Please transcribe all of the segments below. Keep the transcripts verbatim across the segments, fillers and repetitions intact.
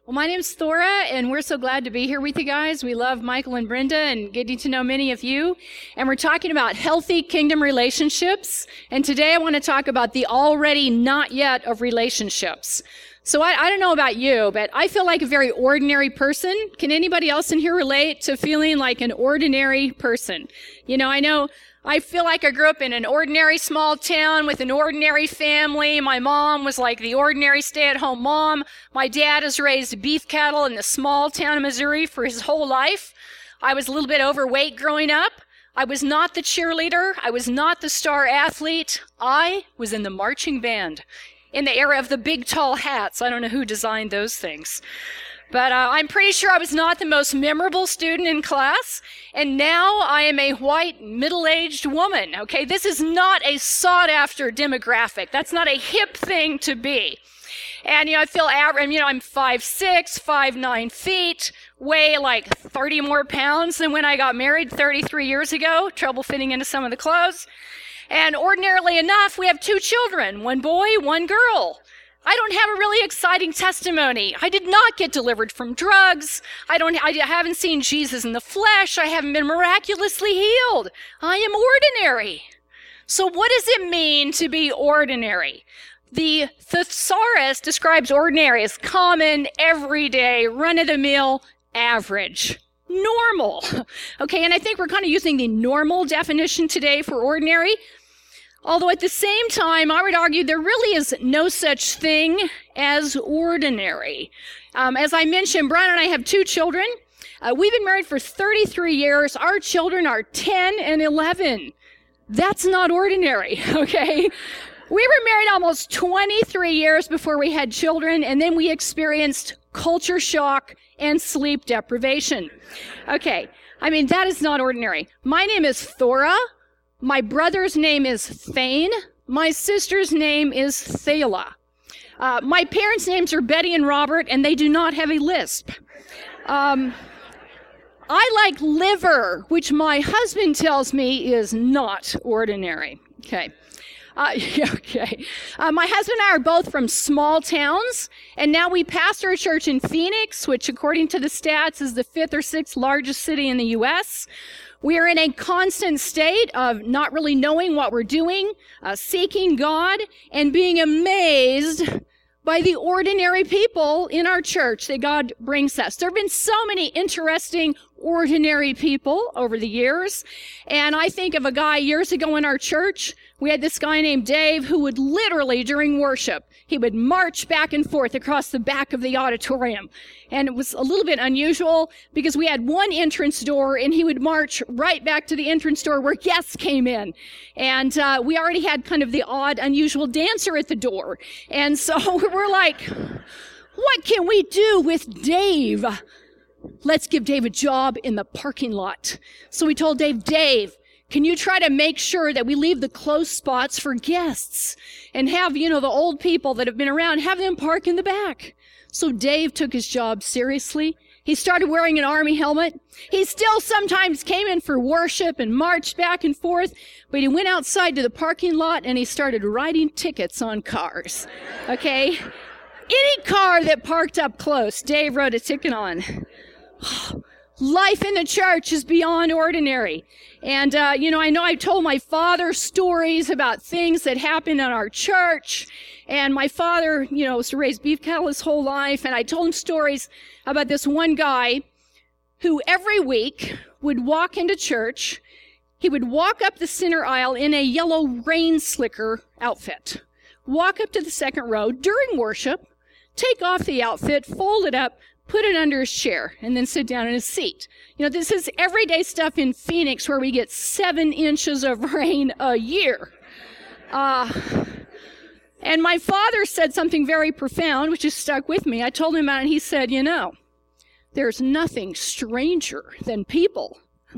Well, my name's Thora, and we're so glad to be here with you guys. We love Michael and Brenda and getting to know many of you. And we're talking about healthy kingdom relationships. And today I want to talk about the already not yet of relationships. So I, I don't know about you, but I feel like a very ordinary person. Can anybody else in here relate to feeling like an ordinary person? You know, I know I feel like I grew up in an ordinary small town with an ordinary family. My mom was like the ordinary stay-at-home mom. My dad has raised beef cattle in the small town of Missouri for his whole life. I was a little bit overweight growing up. I was not the cheerleader. I was not the star athlete. I was in the marching band in the era of the big tall hats. I don't know who designed those things. But uh, I'm pretty sure I was not the most memorable student in class, and now I am a white, middle-aged woman, okay? This is not a sought-after demographic. That's not a hip thing to be. And, you know, I feel average, you know, I'm five six, five nine feet, weigh like thirty more pounds than when I got married thirty-three years ago, trouble fitting into some of the clothes. And ordinarily enough, we have two children, one boy, one girl. I don't have a really exciting testimony. I did not get delivered from drugs. I don't, I haven't seen Jesus in the flesh. I haven't been miraculously healed. I am ordinary. So what does it mean to be ordinary? The thesaurus describes ordinary as common, everyday, run-of-the-mill, average, normal. Okay, and I think we're kind of using the normal definition today for ordinary. Although at the same time, I would argue there really is no such thing as ordinary. Um, as I mentioned, Brian and I have two children. Uh, we've been married for thirty-three years. Our children are ten and eleven. That's not ordinary, okay? We were married almost twenty-three years before we had children, and then we experienced culture shock and sleep deprivation. Okay, I mean, that is not ordinary. My name is Thora. My brother's name is Thane. My sister's name is Thela. Uh, my parents' names are Betty and Robert, and they do not have a lisp. Um, I like liver, which my husband tells me is not ordinary. Okay. Uh, okay. Uh, my husband and I are both from small towns, and now we pastor a church in Phoenix, which according to the stats is the fifth or sixth largest city in the U S We are in a constant state of not really knowing what we're doing, uh, seeking God, and being amazed by the ordinary people in our church that God brings us. There have been so many interesting, ordinary people over the years. And I think of a guy years ago in our church. We had this guy named Dave who would literally, during worship, he would march back and forth across the back of the auditorium. And it was a little bit unusual because we had one entrance door and he would march right back to the entrance door where guests came in. And uh, we already had kind of the odd, unusual dancer at the door. And so we're like, what can we do with Dave? Let's give Dave a job in the parking lot. So we told Dave, Dave, can you try to make sure that we leave the closed spots for guests and have, you know, the old people that have been around, have them park in the back? So Dave took his job seriously. He started wearing an army helmet. He still sometimes came in for worship and marched back and forth, but he went outside to the parking lot and he started writing tickets on cars. Okay? Any car that parked up close, Dave wrote a ticket on. Life in the church is beyond ordinary. And, uh, you know, I know I told my father stories about things that happened in our church. And my father, you know, was to raise beef cattle his whole life. And I told him stories about this one guy who every week would walk into church. He would walk up the center aisle in a yellow rain slicker outfit, walk up to the second row during worship, take off the outfit, fold it up, put it under his chair, and then sit down in his seat. You know, this is everyday stuff in Phoenix where we get seven inches of rain a year. Uh, and my father said something very profound, which has stuck with me. I told him about it, and he said, you know, there's nothing stranger than people.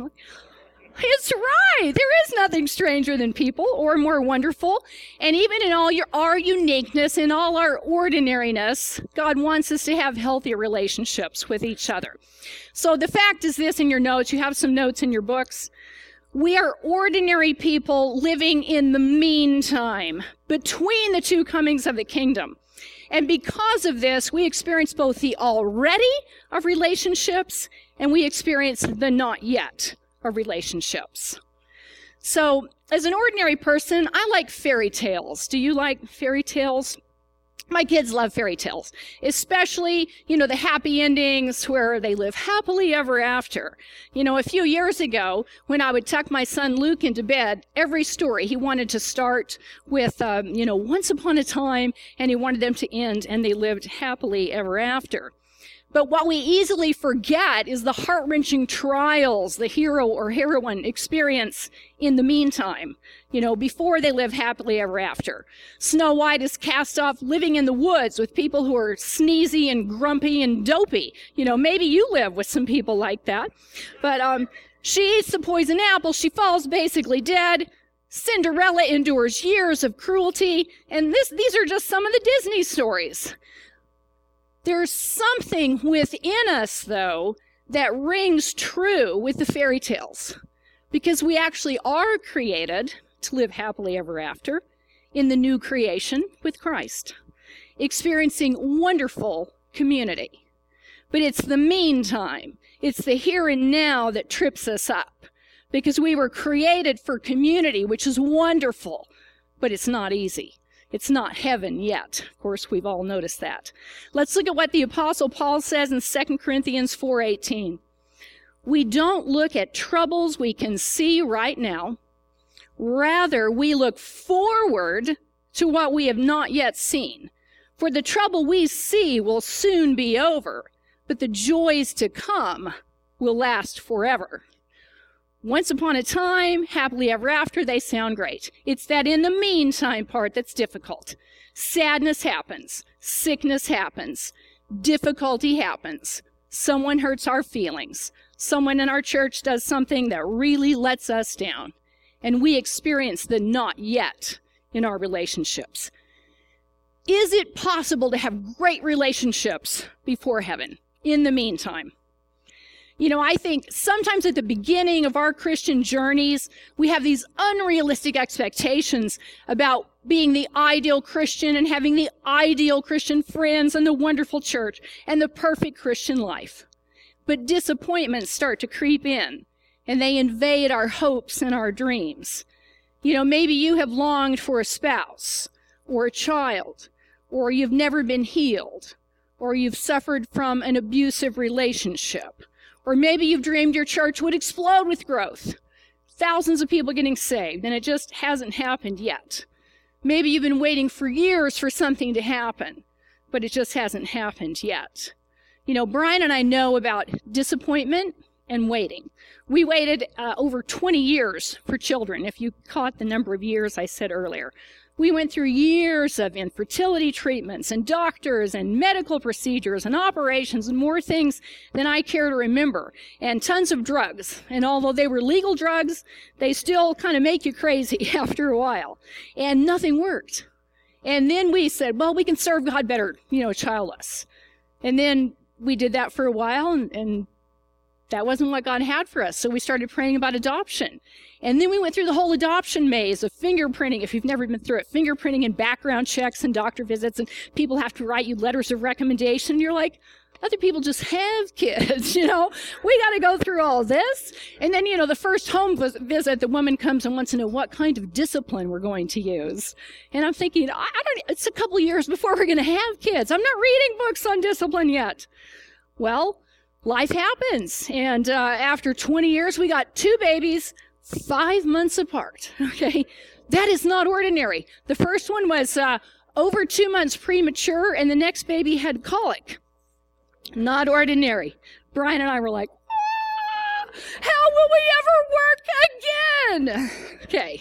It's right. There is nothing stranger than people or more wonderful. And even in all your, our uniqueness, in all our ordinariness, God wants us to have healthy relationships with each other. So the fact is this in your notes. You have some notes in your books. We are ordinary people living in the meantime between the two comings of the kingdom. And because of this, we experience both the already of relationships and we experience the not yet of relationships. So, as an ordinary person, I like fairy tales. Do you like fairy tales? My kids love fairy tales, especially, you know, the happy endings where they live happily ever after. You know, a few years ago, when I would tuck my son Luke into bed, every story he wanted to start with, um, you know, once upon a time, and he wanted them to end, and they lived happily ever after. But what we easily forget is the heart-wrenching trials the hero or heroine experience in the meantime, you know, before they live happily ever after. Snow White is cast off living in the woods with people who are sneezy and grumpy and dopey. You know, maybe you live with some people like that. But um, she eats the poison apple. She falls basically dead. Cinderella endures years of cruelty. And this, these are just some of the Disney stories. There's something within us, though, that rings true with the fairy tales, because we actually are created to live happily ever after in the new creation with Christ, experiencing wonderful community. But it's the meantime, it's the here and now that trips us up, because we were created for community, which is wonderful, but it's not easy. It's not heaven yet. Of course, we've all noticed that. Let's look at what the Apostle Paul says in Second Corinthians four eighteen. We don't look at troubles we can see right now. Rather, we look forward to what we have not yet seen. For the trouble we see will soon be over, but the joys to come will last forever. Once upon a time, happily ever after, they sound great. It's that in the meantime part that's difficult. Sadness happens. Sickness happens. Difficulty happens. Someone hurts our feelings. Someone in our church does something that really lets us down. And we experience the not yet in our relationships. Is it possible to have great relationships before heaven in the meantime? You know, I think sometimes at the beginning of our Christian journeys, we have these unrealistic expectations about being the ideal Christian and having the ideal Christian friends and the wonderful church and the perfect Christian life. But disappointments start to creep in, and they invade our hopes and our dreams. You know, maybe you have longed for a spouse or a child, or you've never been healed, or you've suffered from an abusive relationship. Or maybe you've dreamed your church would explode with growth. Thousands of people getting saved, and it just hasn't happened yet. Maybe you've been waiting for years for something to happen, but it just hasn't happened yet. You know, Brian and I know about disappointment and waiting. We waited uh, over twenty years for children, if you caught the number of years I said earlier. We went through years of infertility treatments and doctors and medical procedures and operations and more things than I care to remember, and tons of drugs. And although they were legal drugs, they still kind of make you crazy after a while. And nothing worked. And then we said, well, we can serve God better, you know, childless. And then we did that for a while, and, and that wasn't what God had for us. So we started praying about adoption. And then we went through the whole adoption maze of fingerprinting, if you've never been through it, fingerprinting and background checks and doctor visits, and people have to write you letters of recommendation. You're like, other people just have kids, you know? We got to go through all this. And then, you know, the first home visit, the woman comes and wants to know what kind of discipline we're going to use. And I'm thinking, I don't, it's a couple years before we're going to have kids. I'm not reading books on discipline yet. Well, life happens. And uh, after twenty years, we got two babies, five months apart, okay? That is not ordinary. The first one was uh, over two months premature, and the next baby had colic. Not ordinary. Brian and I were like, ah, how will we ever work again? Okay.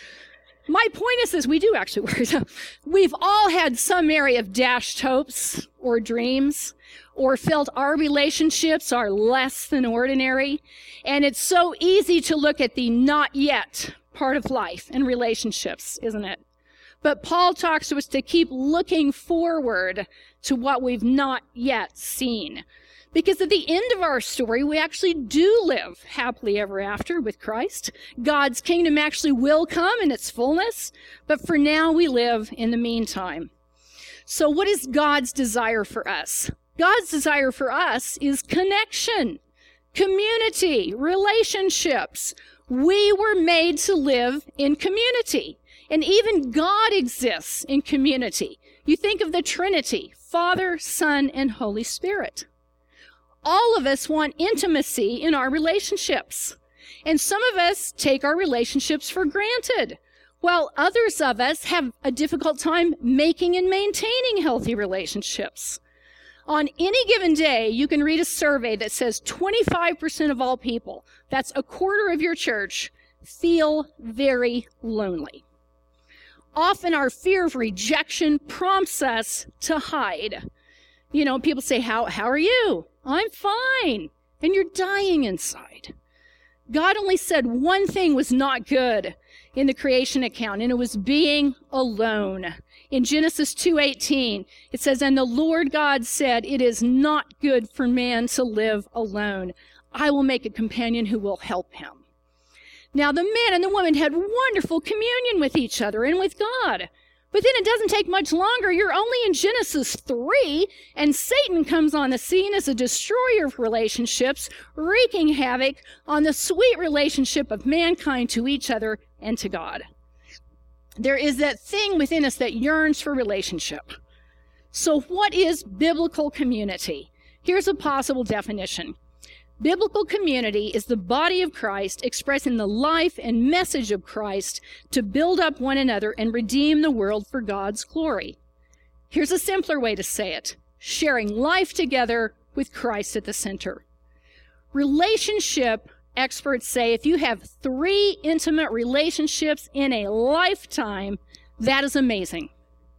My point is this, we do actually work. We've all had some area of dashed hopes or dreams, or felt our relationships are less than ordinary. And it's so easy to look at the not yet part of life and relationships, isn't it? But Paul talks to us to keep looking forward to what we've not yet seen. Because at the end of our story, we actually do live happily ever after with Christ. God's kingdom actually will come in its fullness. But for now, we live in the meantime. So what is God's desire for us? God's desire for us is connection, community, relationships. We were made to live in community. And even God exists in community. You think of the Trinity, Father, Son, and Holy Spirit. All of us want intimacy in our relationships. And some of us take our relationships for granted, while others of us have a difficult time making and maintaining healthy relationships. On any given day, you can read a survey that says twenty-five percent of all people, that's a quarter of your church, feel very lonely. Often our fear of rejection prompts us to hide. You know, people say, how, how are you? I'm fine. And you're dying inside. God only said one thing was not good in the creation account, and it was being alone. In Genesis two eighteen, it says, "And the Lord God said, it is not good for man to live alone. I will make a companion who will help him." Now, the man and the woman had wonderful communion with each other and with God. But then it doesn't take much longer. You're only in Genesis three, and Satan comes on the scene as a destroyer of relationships, wreaking havoc on the sweet relationship of mankind to each other and to God. There is that thing within us that yearns for relationship. So what is biblical community? Here's a possible definition. Biblical community is the body of Christ expressing the life and message of Christ to build up one another and redeem the world for God's glory. Here's a simpler way to say it: sharing life together with Christ at the center. Relationship experts say if you have three intimate relationships in a lifetime, that is amazing.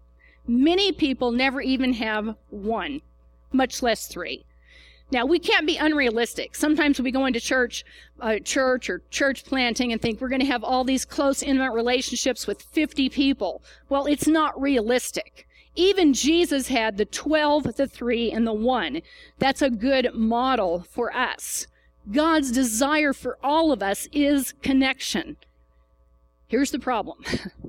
Many people never even have one, much less three. Now, we can't be unrealistic. Sometimes we go into church, uh, church or church planting and think we're going to have all these close, intimate relationships with fifty people. Well, it's not realistic. Even Jesus had the twelve, the three, and the one. That's a good model for us. God's desire for all of us is connection. Here's the problem.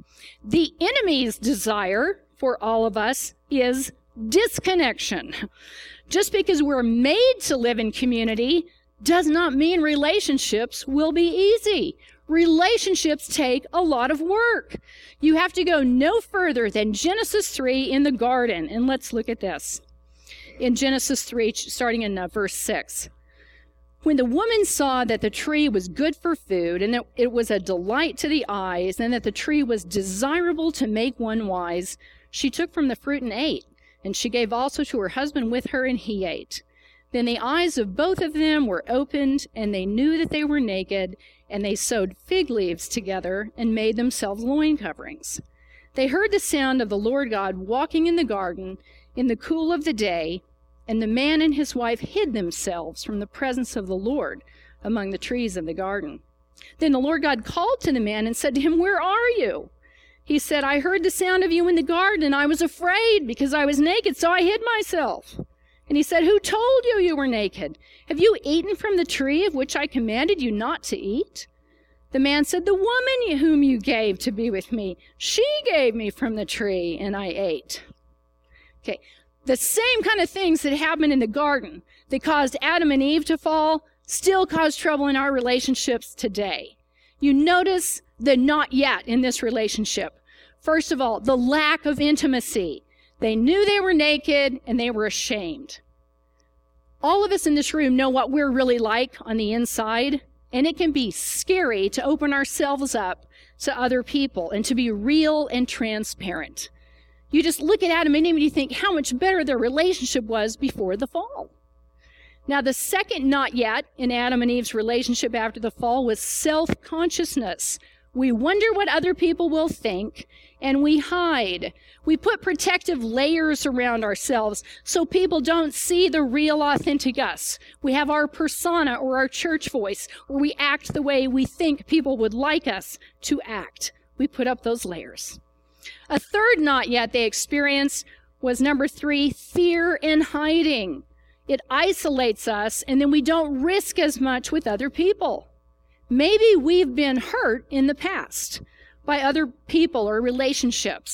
The enemy's desire for all of us is disconnection. Just because we're made to live in community does not mean relationships will be easy. Relationships take a lot of work. You have to go no further than Genesis three in the garden. And let's look at this. In Genesis three, starting in uh, verse six. When the woman saw that the tree was good for food, and that it was a delight to the eyes, and that the tree was desirable to make one wise, she took from the fruit and ate. And she gave also to her husband with her, and he ate. Then the eyes of both of them were opened, and they knew that they were naked, and they sewed fig leaves together and made themselves loin coverings. They heard the sound of the Lord God walking in the garden in the cool of the day, and the man and his wife hid themselves from the presence of the Lord among the trees of the garden. Then the Lord God called to the man and said to him, "Where are you?" He said, "I heard the sound of you in the garden, and I was afraid because I was naked, so I hid myself." And he said, "Who told you you were naked? Have you eaten from the tree of which I commanded you not to eat?" The man said, "The woman whom you gave to be with me, she gave me from the tree, and I ate." Okay, the same kind of things that happened in the garden that caused Adam and Eve to fall still cause trouble in our relationships today. You notice the not yet in this relationship. First of all, the lack of intimacy. They knew they were naked and they were ashamed. All of us in this room know what we're really like on the inside, and it can be scary to open ourselves up to other people and to be real and transparent. You just look at Adam and Eve and you think how much better their relationship was before the fall. Now, the second not yet in Adam and Eve's relationship after the fall was self-consciousness. We wonder what other people will think, and we hide. We put protective layers around ourselves so people don't see the real, authentic us. We have our persona or our church voice, or we act the way we think people would like us to act. We put up those layers. A third not yet they experienced was number three, fear and hiding. It isolates us, and then we don't risk as much with other people. Maybe we've been hurt in the past by other people or relationships,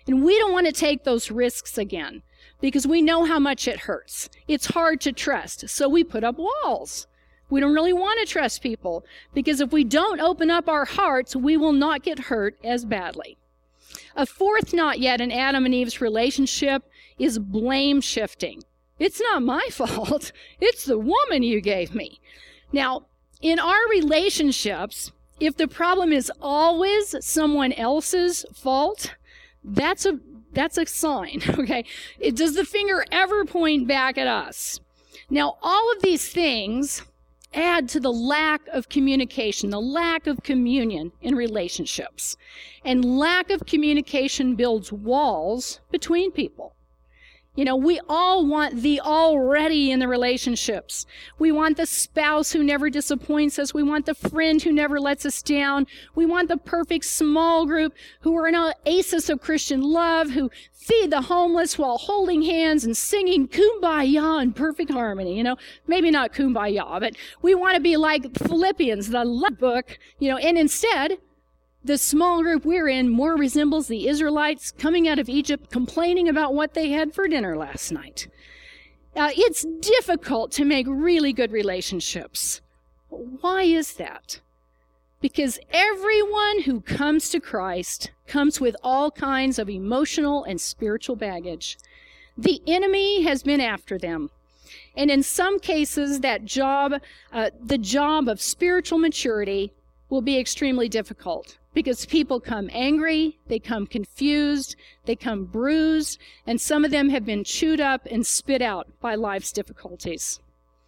And we don't want to take those risks again because we know how much it hurts. It's hard to trust, so we put up walls. We don't really want to trust people because if we don't open up our hearts, we will not get hurt as badly. A fourth not yet in Adam and Eve's relationship is blame shifting. It's not my fault. It's the woman you gave me. Now, in our relationships, if the problem is always someone else's fault, that's a that's a sign, okay? It, does the finger ever point back at us? Now, all of these things add to the lack of communication, the lack of communion in relationships. And lack of communication builds walls between people. You know, we all want the already in the relationships. We want the spouse who never disappoints us. We want the friend who never lets us down. We want the perfect small group who are an oasis of Christian love, who feed the homeless while holding hands and singing Kumbaya in perfect harmony. You know, maybe not Kumbaya, but we want to be like Philippians, the love book, you know, and instead, the small group we're in more resembles the Israelites coming out of Egypt complaining about what they had for dinner last night. Uh, it's difficult to make really good relationships. Why is that? Because everyone who comes to Christ comes with all kinds of emotional and spiritual baggage. The enemy has been after them. And in some cases, that job, uh, the job of spiritual maturity will be extremely difficult. Because people come angry, they come confused, they come bruised, and some of them have been chewed up and spit out by life's difficulties.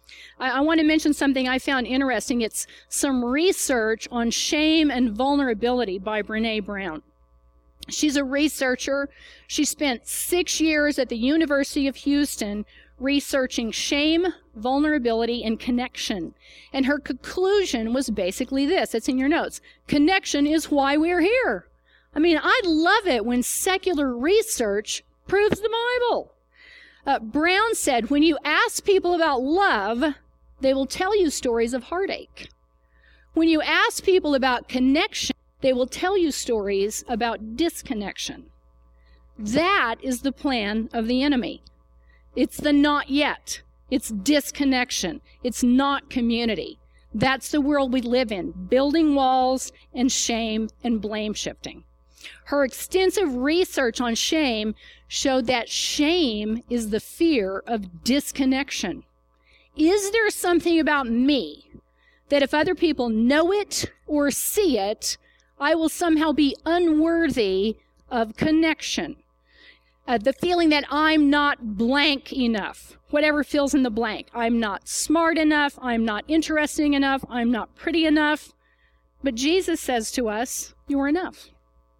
I, I want to mention something I found interesting. It's some research on shame and vulnerability by Brené Brown. She's a researcher. She spent six years at the University of Houston researching shame, vulnerability, and connection. And her conclusion was basically this. It's in your notes. Connection is why we're here. I mean, I love it when secular research proves the Bible. Uh, Brown said, when you ask people about love, they will tell you stories of heartache. When you ask people about connection, they will tell you stories about disconnection. That is the plan of the enemy. It's the not yet. It's disconnection. It's not community. That's the world we live in, building walls and shame and blame shifting. Her extensive research on shame showed that shame is the fear of disconnection. Is there something about me that if other people know it or see it, I will somehow be unworthy of connection? Uh, the feeling that I'm not blank enough, whatever fills in the blank. I'm not smart enough. I'm not interesting enough. I'm not pretty enough. But Jesus says to us, you're enough.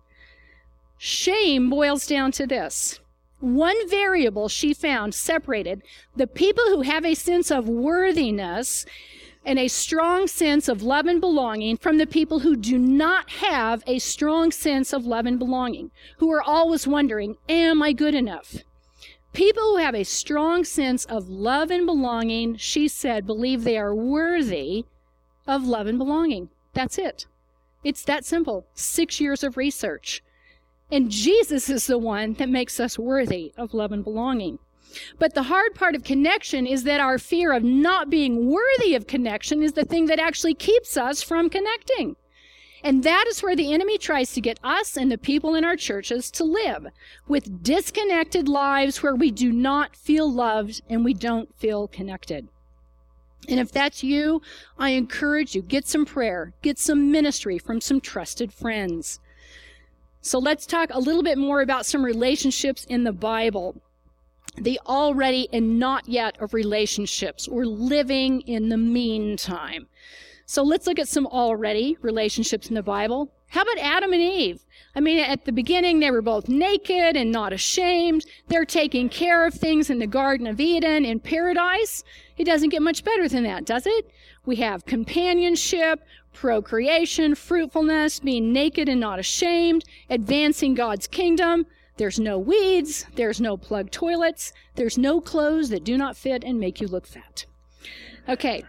Shame boils down to this. One variable she found separated the people who have a sense of worthiness and a strong sense of love and belonging from the people who do not have a strong sense of love and belonging, who are always wondering, am I good enough? People who have a strong sense of love and belonging, she said, believe they are worthy of love and belonging. That's it. It's that simple. Six years of research. And Jesus is the one that makes us worthy of love and belonging. But the hard part of connection is that our fear of not being worthy of connection is the thing that actually keeps us from connecting. And that is where the enemy tries to get us and the people in our churches to live, with disconnected lives where we do not feel loved and we don't feel connected. And if that's you, I encourage you, get some prayer, get some ministry from some trusted friends. So let's talk a little bit more about some relationships in the Bible. The already and not yet of relationships, or living in the meantime. So let's look at some already relationships in the Bible. How about Adam and Eve? I mean, at the beginning, they were both naked and not ashamed. They're taking care of things in the Garden of Eden, in paradise. It doesn't get much better than that, does it? We have companionship, procreation, fruitfulness, being naked and not ashamed, advancing God's kingdom. There's no weeds, there's no plugged toilets, there's no clothes that do not fit and make you look fat. Okay,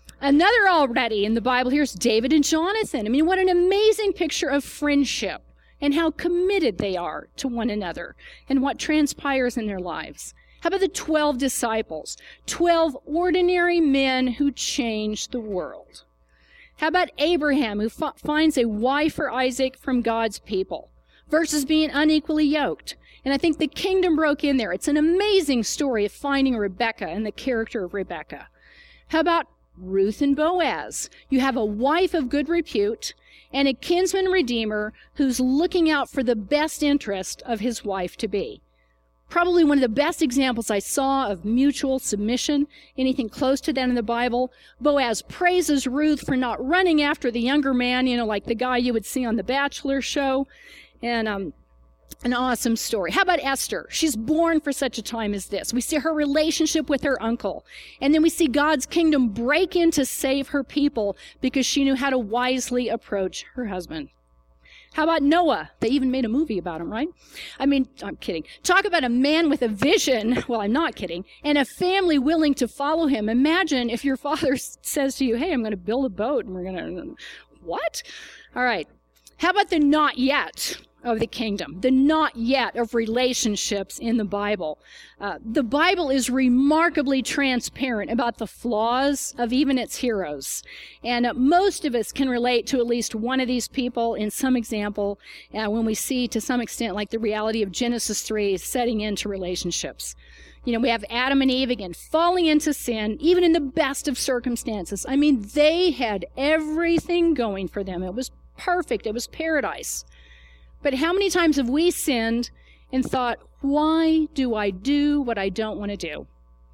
another already in the Bible, here's David and Jonathan. I mean, what an amazing picture of friendship. and how committed they are to one another and what transpires in their lives. How about the twelve disciples? twelve ordinary men who changed the world. How about Abraham, who f- finds a wife for Isaac from God's people versus being unequally yoked? And I think the kingdom broke in there. It's an amazing story of finding Rebecca and the character of Rebecca. How about Ruth and Boaz? You have a wife of good repute and a kinsman redeemer who's looking out for the best interest of his wife to be. Probably one of the best examples I saw of mutual submission, anything close to that in the Bible. Boaz praises Ruth for not running after the younger man, you know, like the guy you would see on The Bachelor show. And um, an awesome story. How about Esther? She's born for such a time as this. We see her relationship with her uncle. And then we see God's kingdom break in to save her people because she knew how to wisely approach her husband. How about Noah? They even made a movie about him, right? I mean, I'm kidding. Talk about a man with a vision. Well, I'm not kidding. And a family willing to follow him. Imagine if your father says to you, hey, I'm going to build a boat and we're going to, what? All right. How about the not yet of the kingdom, the not yet of relationships in the Bible? Uh, the Bible is remarkably transparent about the flaws of even its heroes. And uh, most of us can relate to at least one of these people in some example uh, when we see to some extent like the reality of Genesis three setting into relationships. You know, we have Adam and Eve again falling into sin, even in the best of circumstances. I mean, they had everything going for them. It was perfect. It was paradise. But how many times have we sinned and thought, why do I do what I don't want to do?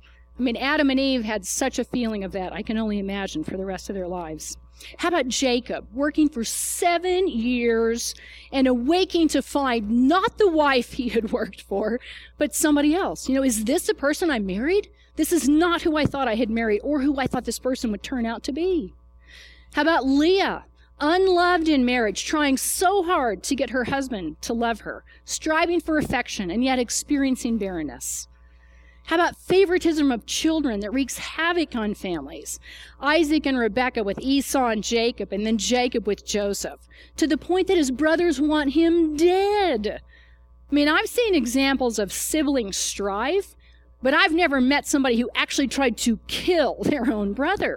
I mean, Adam and Eve had such a feeling of that, I can only imagine, for the rest of their lives. How about Jacob, working for seven years and awaking to find not the wife he had worked for, but somebody else? You know, is this the person I married? This is not who I thought I had married or who I thought this person would turn out to be. How about Leah? Unloved in marriage, trying so hard to get her husband to love her, striving for affection, and yet experiencing barrenness. How about favoritism of children that wreaks havoc on families? Isaac and Rebekah with Esau and Jacob, and then Jacob with Joseph, to the point that his brothers want him dead. I mean, I've seen examples of sibling strife, but I've never met somebody who actually tried to kill their own brother.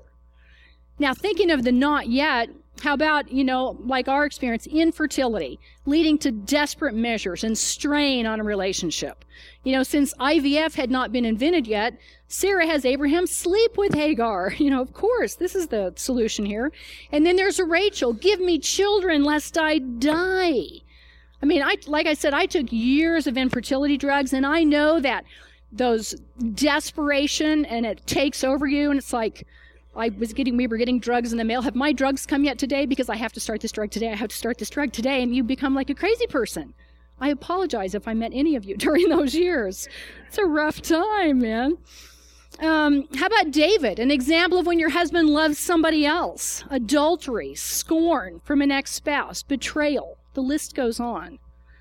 Now, thinking of the not yet, how about, you know, like our experience, infertility, leading to desperate measures and strain on a relationship? You know, since I V F had not been invented yet, Sarah has Abraham sleep with Hagar. You know, of course, this is the solution here. And then there's a Rachel, give me children lest I die. I mean, I like I said, I took years of infertility drugs, and I know that those desperation, and it takes over you, and it's like, I was getting, we were getting drugs in the mail. Have my drugs come yet today? Because I have to start this drug today. I have to start this drug today. And you become like a crazy person. I apologize if I met any of you during those years. It's a rough time, man. Um, how about David? An example of when your husband loves somebody else. Adultery, scorn from an ex-spouse, betrayal. The list goes on.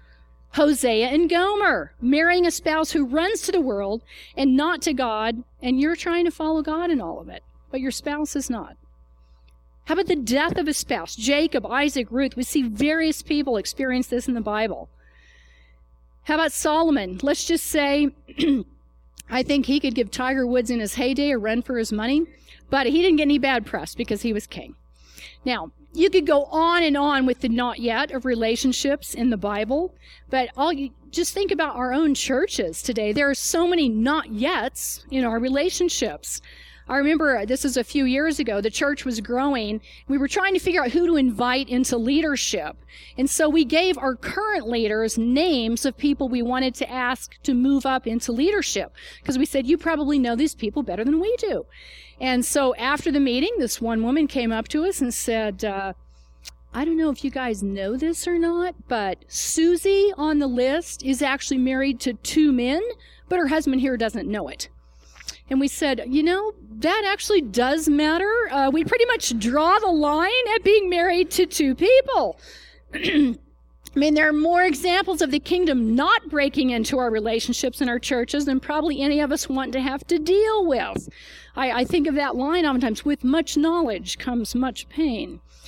Hosea and Gomer, marrying a spouse who runs to the world and not to God, and you're trying to follow God in all of it, but your spouse is not. How about the death of a spouse? Jacob, Isaac, Ruth. We see various people experience this in the Bible. How about Solomon? Let's just say, I think he could give Tiger Woods in his heyday a run for his money, but he didn't get any bad press because he was king. Now, you could go on and on with the not yet of relationships in the Bible, but all you, just think about our own churches today. There are so many not yets in our relationships. I remember this is a few years ago, the church was growing. We were trying to figure out who to invite into leadership. And so we gave our current leaders names of people we wanted to ask to move up into leadership. Because we said, you probably know these people better than we do. And so after the meeting, this one woman came up to us and said, uh, I don't know if you guys know this or not, but Susie on the list is actually married to two men, but her husband here doesn't know it. And we said, you know, that actually does matter. Uh, we pretty much draw the line at being married to two people. I mean, there are more examples of the kingdom not breaking into our relationships in our churches than probably any of us want to have to deal with. I, I think of that line oftentimes, with much knowledge comes much pain.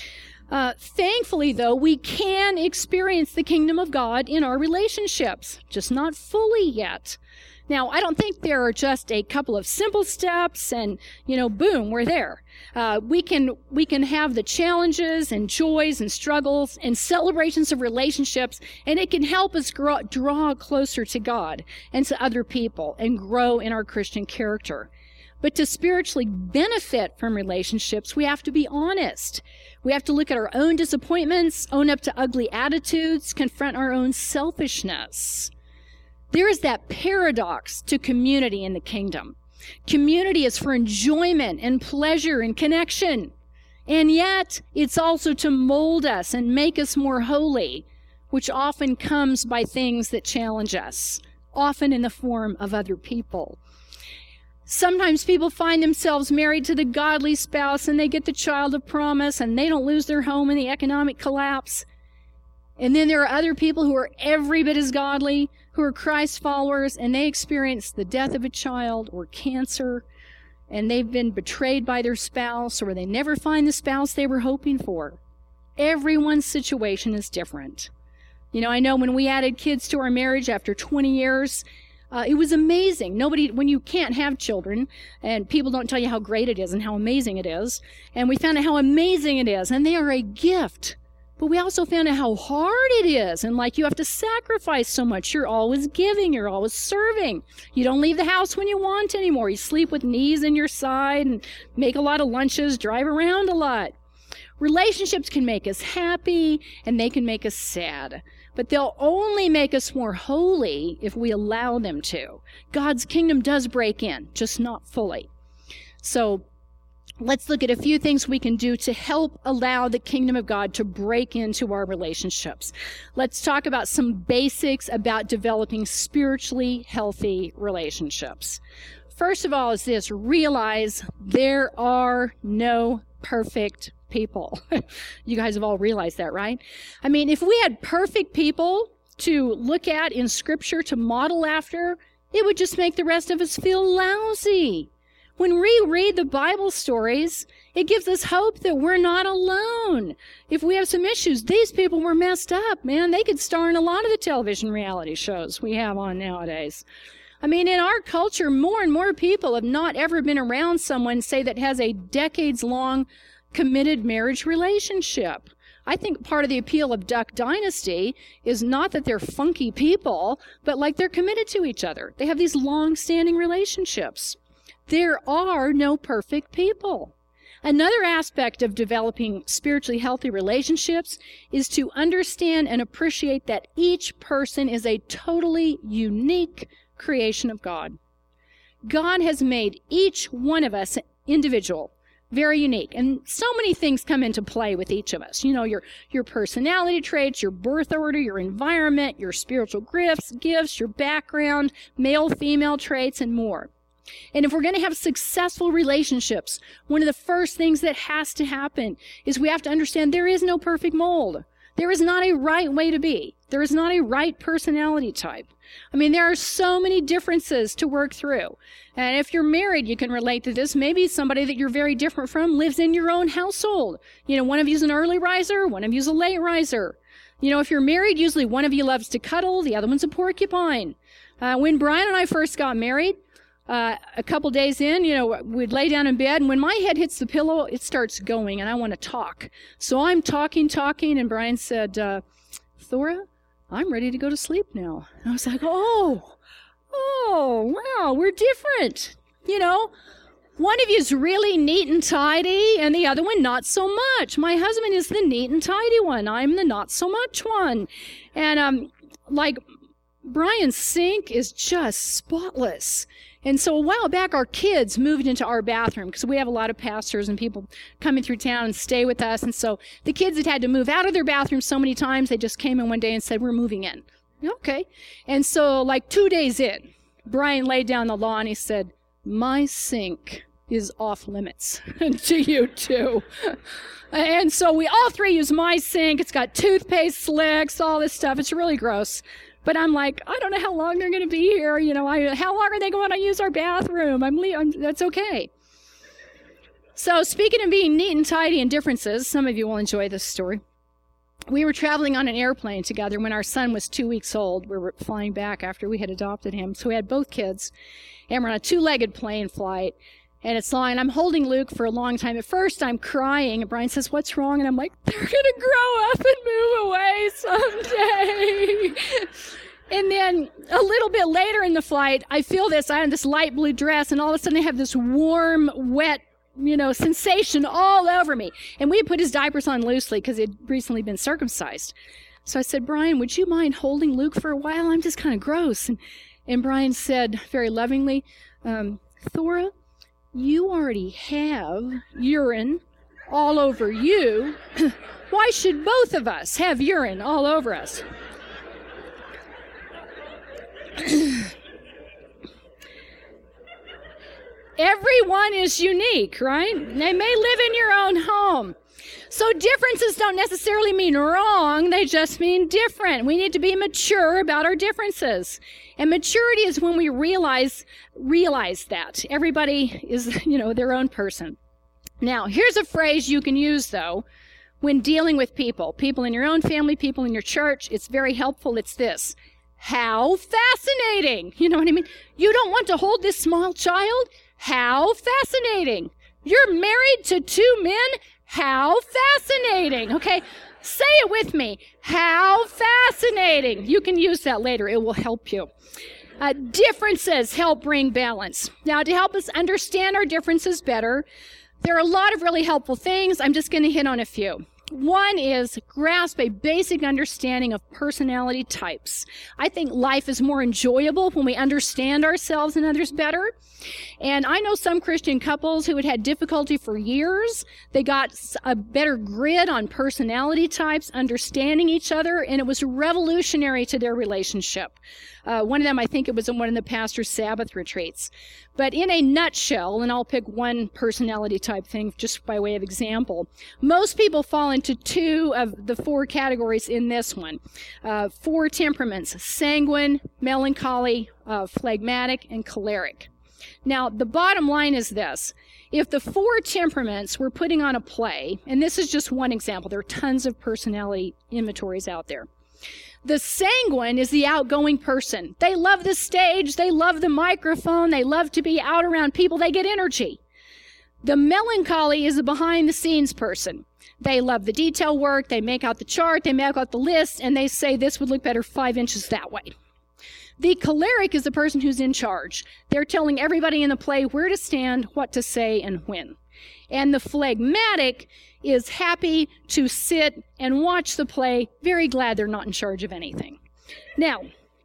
Uh, thankfully, though, we can experience the kingdom of God in our relationships, just not fully yet. Now, I don't think there are just a couple of simple steps and, you know, boom, we're there. Uh, we can, we can have the challenges and joys and struggles and celebrations of relationships, and it can help us grow, draw closer to God and to other people and grow in our Christian character. But to spiritually benefit from relationships, we have to be honest. We have to look at our own disappointments, own up to ugly attitudes, confront our own selfishness. There is that paradox to community in the kingdom. Community is for enjoyment and pleasure and connection. And yet, it's also to mold us and make us more holy, which often comes by things that challenge us, often in the form of other people. Sometimes people find themselves married to the godly spouse and they get the child of promise and they don't lose their home in the economic collapse. And then there are other people who are every bit as godly, who are Christ followers, and they experience the death of a child or cancer, and they've been betrayed by their spouse, or they never find the spouse they were hoping for. Everyone's situation is different. You know, I know when we added kids to our marriage after twenty years, Uh, it was amazing. Nobody, when you can't have children, and people don't tell you how great it is and how amazing it is, and we found out how amazing it is, and they are a gift. But we also found out how hard it is, and like you have to sacrifice so much. You're always giving, you're always serving. You don't leave the house when you want anymore. You sleep with knees in your side and make a lot of lunches, drive around a lot. Relationships can make us happy, and they can make us sad. But they'll only make us more holy if we allow them to. God's kingdom does break in, just not fully. So let's look at a few things we can do to help allow the kingdom of God to break into our relationships. Let's talk about some basics about developing spiritually healthy relationships. First of all is this: realize there are no perfect people. You guys have all realized that, right? I mean, if we had perfect people to look at in Scripture to model after, it would just make the rest of us feel lousy. When we read the Bible stories, it gives us hope that we're not alone. If we have some issues, these people were messed up, man. They could star in a lot of the television reality shows we have on nowadays. I mean, in our culture, more and more people have not ever been around someone, say, that has a decades-long committed marriage relationship. I think part of the appeal of Duck Dynasty is not that they're funky people, but like they're committed to each other. They have these long-standing relationships. There are no perfect people. Another aspect of developing spiritually healthy relationships is to understand and appreciate that each person is a totally unique creation of God. God has made each one of us individual, very unique. And so many things come into play with each of us. You know, your, your personality traits, your birth order, your environment, your spiritual gifts, gifts, your background, male, female traits, and more. And if we're going to have successful relationships, one of the first things that has to happen is we have to understand there is no perfect mold. There is not a right way to be. There is not a right personality type. I mean, there are so many differences to work through. And if you're married, you can relate to this. Maybe somebody that you're very different from lives in your own household. You know, one of you's an early riser, one of you's a late riser. You know, if you're married, usually one of you loves to cuddle, the other one's a porcupine. Uh, when Brian and I first got married, Uh, a couple days in, you know, we'd lay down in bed, and when my head hits the pillow, it starts going, and I want to talk. So I'm talking, talking, and Brian said, uh, Thora, I'm ready to go to sleep now. And I was like, oh, oh, wow, we're different. You know, one of you is really neat and tidy, and the other one not so much. My husband is the neat and tidy one. I'm the not so much one. And, um, like, Brian's sink is just spotless. And so a while back, our kids moved into our bathroom because we have a lot of pastors and people coming through town and stay with us. And so the kids had had to move out of their bathroom so many times, they just came in one day and said, we're moving in. Okay. And so like two days in, Brian laid down the law and he said, my sink is off limits to you too. And so we all three use my sink. It's got toothpaste slicks, all this stuff. It's really gross. But I'm like, I don't know how long they're going to be here. You know, I, how long are they going to use our bathroom? I'm, I'm that's okay. So speaking of being neat and tidy and differences, some of you will enjoy this story. We were traveling on an airplane together when our son was two weeks old. We were flying back after we had adopted him. So we had both kids, and we're on a two-legged plane flight. And it's long, and I'm holding Luke for a long time. At first, I'm crying, and Brian says, "What's wrong?" And I'm like, "They're going to grow up and move away someday." And then a little bit later in the flight, I feel this. I have this light blue dress, and all of a sudden I have this warm, wet, you know, sensation all over me. And we had put his diapers on loosely because he had recently been circumcised. So I said, "Brian, would you mind holding Luke for a while? I'm just kind of gross." And, and Brian said very lovingly, um, "Thora, you already have urine all over you. Why should both of us have urine all over us?" Everyone is unique, right? They may live in your own home. So differences don't necessarily mean wrong. They just mean different. We need to be mature about our differences. And maturity is when we realize, realize that everybody is, you know, their own person. Now, here's a phrase you can use, though, when dealing with people. People in your own family, people in your church. It's very helpful. It's this: how fascinating. You know what I mean? You don't want to hold this small child? How fascinating. You're married to two men? How fascinating. Okay, say it with me. How fascinating. You can use that later. It will help you. Uh, differences help bring balance. Now, to help us understand our differences better, there are a lot of really helpful things. I'm just going to hit on a few. One is grasp a basic understanding of personality types. I think life is more enjoyable when we understand ourselves and others better. And I know some Christian couples who had had difficulty for years. They got a better grid on personality types, understanding each other, and it was revolutionary to their relationship. Uh, one of them, I think it was in one of the pastor's Sabbath retreats. But in a nutshell, and I'll pick one personality type thing just by way of example, most people fall into two of the four categories in this one. Uh, four temperaments: sanguine, melancholy, uh, phlegmatic, and choleric. Now, the bottom line is this. If the four temperaments were putting on a play, and this is just one example, there are tons of personality inventories out there. The sanguine is the outgoing person. They love the stage. They love the microphone. They love to be out around people. They get energy. The melancholy is the behind-the-scenes person. They love the detail work. They make out the chart. They make out the list, and they say this would look better five inches that way. The choleric is the person who's in charge. They're telling everybody in the play where to stand, what to say, and when. And the phlegmatic is happy to sit and watch the play, very glad they're not in charge of anything. Now,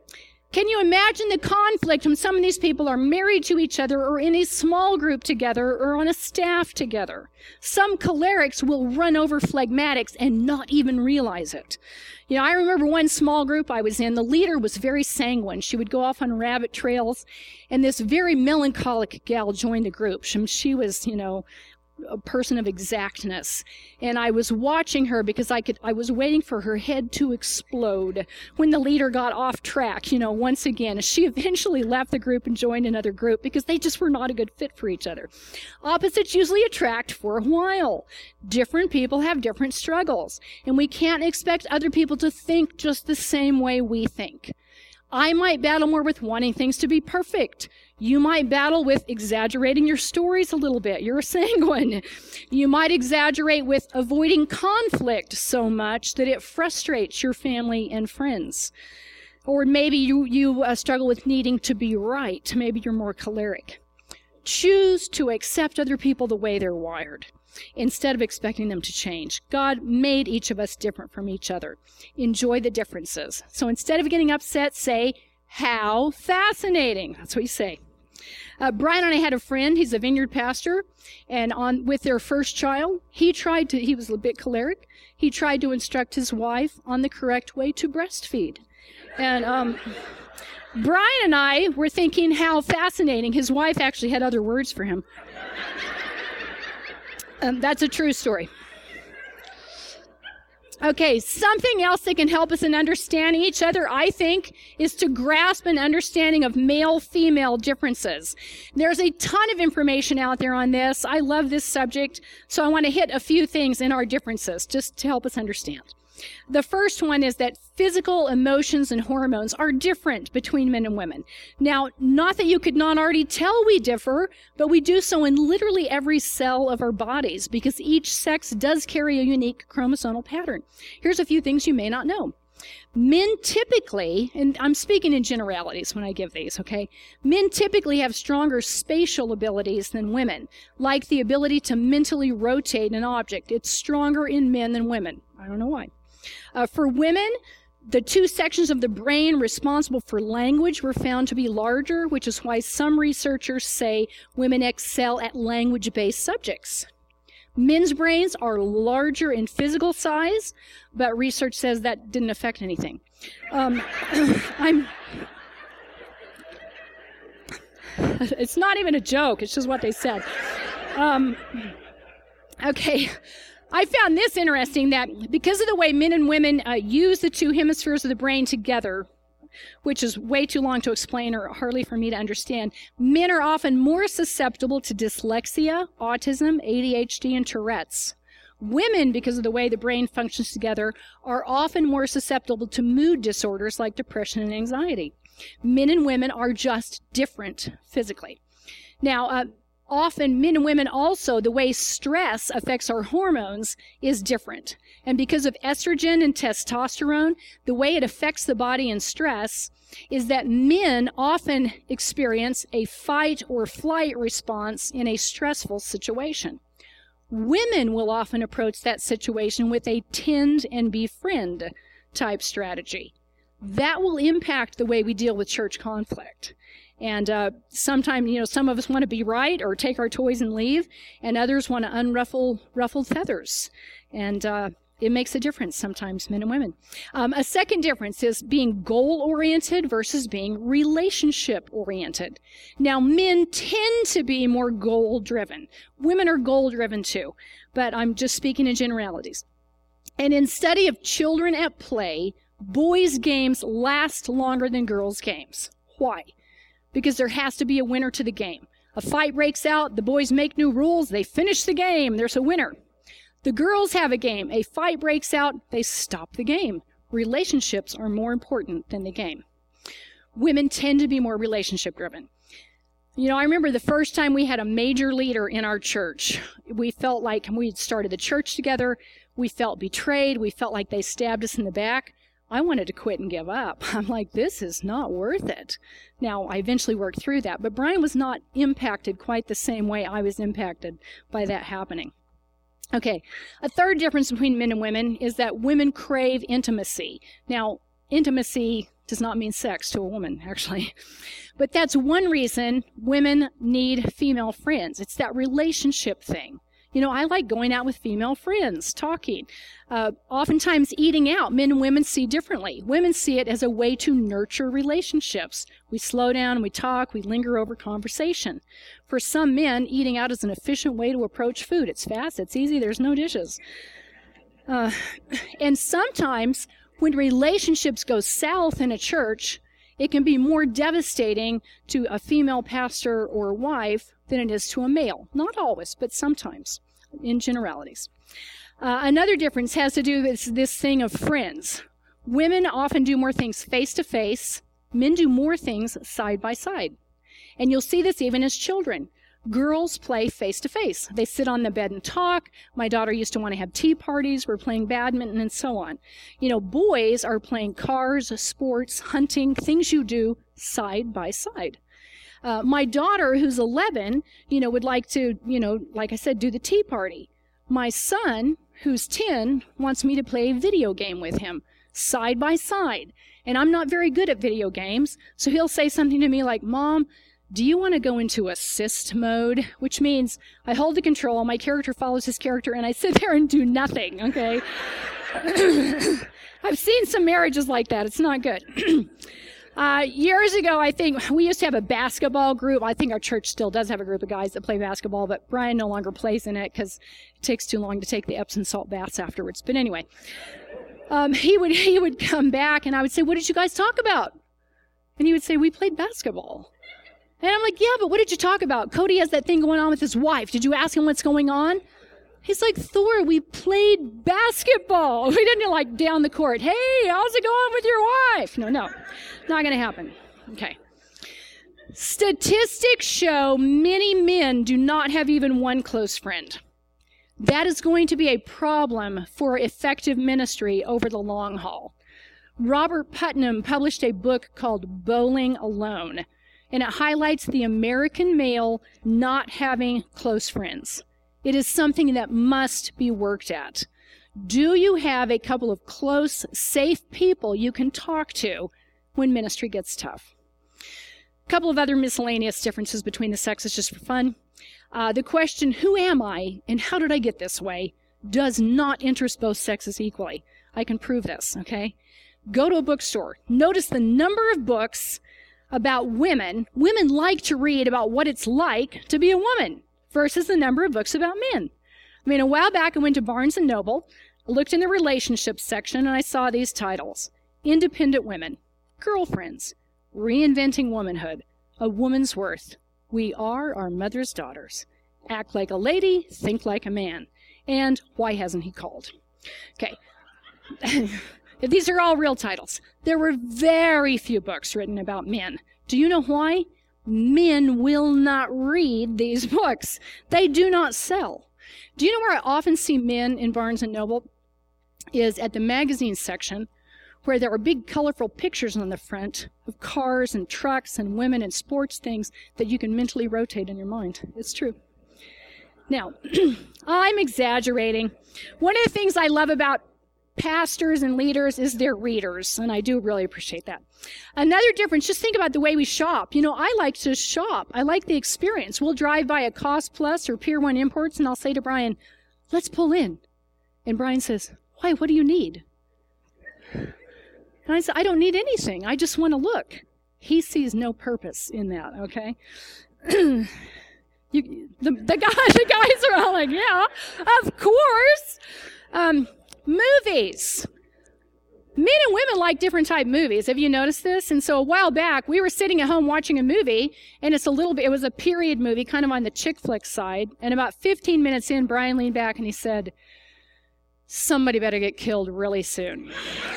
can you imagine the conflict when some of these people are married to each other or in a small group together or on a staff together? Some cholerics will run over phlegmatics and not even realize it. You know, I remember one small group I was in, the leader was very sanguine. She would go off on rabbit trails, and this very melancholic gal joined the group. She, she was, you know, a person of exactness, and I was watching her because I could I was waiting for her head to explode when the leader got off track, you know, once again. She eventually left the group and joined another group because they just were not a good fit for each other. Opposites usually attract for a while. Different people have different struggles, and we can't expect other people to think just the same way we think. I might battle more with wanting things to be perfect. You might battle with exaggerating your stories a little bit. You're a sanguine. You might exaggerate with avoiding conflict so much that it frustrates your family and friends. Or maybe you, you uh, struggle with needing to be right. Maybe you're more choleric. Choose to accept other people the way they're wired, instead of expecting them to change. God made each of us different from each other. Enjoy the differences. So instead of getting upset, say, "How fascinating." That's what you say. Uh, Brian and I had a friend, he's a vineyard pastor, and on with their first child, he tried to, he was a bit choleric, he tried to instruct his wife on the correct way to breastfeed. And um, Brian and I were thinking how fascinating. His wife actually had other words for him. Um, that's a true story. Okay, something else that can help us in understanding each other, I think, is to grasp an understanding of male-female differences. There's a ton of information out there on this. I love this subject, so I want to hit a few things in our differences just to help us understand. The first one is that physical emotions and hormones are different between men and women. Now, not that you could not already tell we differ, but we do so in literally every cell of our bodies because each sex does carry a unique chromosomal pattern. Here's a few things you may not know. Men typically, and I'm speaking in generalities when I give these, okay? Men typically have stronger spatial abilities than women, like the ability to mentally rotate an object. It's stronger in men than women. I don't know why. Uh, for women, the two sections of the brain responsible for language were found to be larger, which is why some researchers say women excel at language-based subjects. Men's brains are larger in physical size, but research says that didn't affect anything. Um, I'm. It's not even a joke. It's just what they said. Um, okay. I found this interesting that because of the way men and women uh, use the two hemispheres of the brain together, which is way too long to explain or hardly for me to understand, men are often more susceptible to dyslexia, autism, A D H D, and Tourette's. Women, because of the way the brain functions together, are often more susceptible to mood disorders like depression and anxiety. Men and women are just different physically. Now, uh, often men and women also, the way stress affects our hormones is different. And because of estrogen and testosterone, the way it affects the body in stress is that men often experience a fight or flight response in a stressful situation. Women will often approach that situation with a tend and befriend type strategy. That will impact the way we deal with church conflict. And uh, sometimes, you know, some of us want to be right or take our toys and leave, and others want to unruffle ruffled feathers. And uh, it makes a difference sometimes, men and women. Um, a second difference is being goal-oriented versus being relationship-oriented. Now, men tend to be more goal-driven. Women are goal-driven too, but I'm just speaking in generalities. And in study of children at play, boys' games last longer than girls' games. Why? Because there has to be a winner to the game. A fight breaks out, the boys make new rules, they finish the game, there's a winner. The girls have a game, a fight breaks out, they stop the game. Relationships are more important than the game. Women tend to be more relationship driven. You know, I remember the first time we had a major leader in our church. We felt like we had started the church together, we felt betrayed, we felt like they stabbed us in the back. I wanted to quit and give up. I'm like, this is not worth it. Now, I eventually worked through that, but Brian was not impacted quite the same way I was impacted by that happening. Okay, a third difference between men and women is that women crave intimacy. Now, intimacy does not mean sex to a woman, actually. But that's one reason women need female friends. It's that relationship thing. You know, I like going out with female friends, talking. Uh, oftentimes eating out, men and women see differently. Women see it as a way to nurture relationships. We slow down, we talk, we linger over conversation. For some men, eating out is an efficient way to approach food. It's fast, it's easy, there's no dishes. Uh, and sometimes when relationships go south in a church, it can be more devastating to a female pastor or wife than it is to a male. Not always, but sometimes, in generalities. Uh, another difference has to do with this thing of friends. Women often do more things face-to-face. Men do more things side-by-side. And you'll see this even as children. Girls play face-to-face. They sit on the bed and talk. My daughter used to want to have tea parties. We're playing badminton and so on. You know, boys are playing cars, sports, hunting, things you do side-by-side. Uh, my daughter, who's eleven, you know, would like to, you know, like I said, do the tea party. My son, who's ten, wants me to play a video game with him, side by side. And I'm not very good at video games, so he'll say something to me like, Mom, do you want to go into assist mode? Which means I hold the control, my character follows his character, and I sit there and do nothing, okay? I've seen some marriages like that. It's not good. Uh, years ago, I think, we used to have a basketball group. I think our church still does have a group of guys that play basketball, but Brian no longer plays in it because it takes too long to take the Epsom salt baths afterwards. But anyway, um, he would he would come back, and I would say, "What did you guys talk about?" And he would say, "We played basketball." And I'm like, "Yeah, but what did you talk about? Cody has that thing going on with his wife. Did you ask him what's going on?" He's like, "Thor, we played basketball. We didn't like down the court. Hey, how's it going with your wife?" No, no, not going to happen. Okay. Statistics show many men do not have even one close friend. That is going to be a problem for effective ministry over the long haul. Robert Putnam published a book called Bowling Alone, and it highlights the American male not having close friends. It is something that must be worked at. Do you have a couple of close, safe people you can talk to when ministry gets tough? A couple of other miscellaneous differences between the sexes just for fun. Uh, the question, who am I and how did I get this way, does not interest both sexes equally. I can prove this, okay? Go to a bookstore. Notice the number of books about women. Women like to read about what it's like to be a woman versus the number of books about men. I mean, a while back I went to Barnes and Noble, looked in the relationships section, and I saw these titles. Independent Women, Girlfriends, Reinventing Womanhood, A Woman's Worth, We Are Our Mother's Daughters, Act Like a Lady, Think Like a Man, and Why Hasn't He Called? Okay. These are all real titles. There were very few books written about men. Do you know why? Men will not read these books. They do not sell. Do you know where I often see men in Barnes and Noble? Is at the magazine section, where there are big colorful pictures on the front of cars and trucks and women and sports things that you can mentally rotate in your mind. It's true. Now, I'm exaggerating. One of the things I love about pastors and leaders is their readers, and I do really appreciate that. Another difference, just think about the way we shop. You know, I like to shop. I like the experience. We'll drive by a Cost Plus or Pier one Imports, and I'll say to Brian, "Let's pull in." And Brian says, "Why, what do you need?" And I said, "I don't need anything. I just want to look." He sees no purpose in that, okay? you, the, the, guy, the guys are all like, "Yeah, of course." Um, movies. Men and women like different type movies. Have you noticed this? And so a while back, we were sitting at home watching a movie, and it's a little bit, it was a period movie, kind of on the chick flick side. And about fifteen minutes in, Brian leaned back and he said, "Somebody better get killed really soon."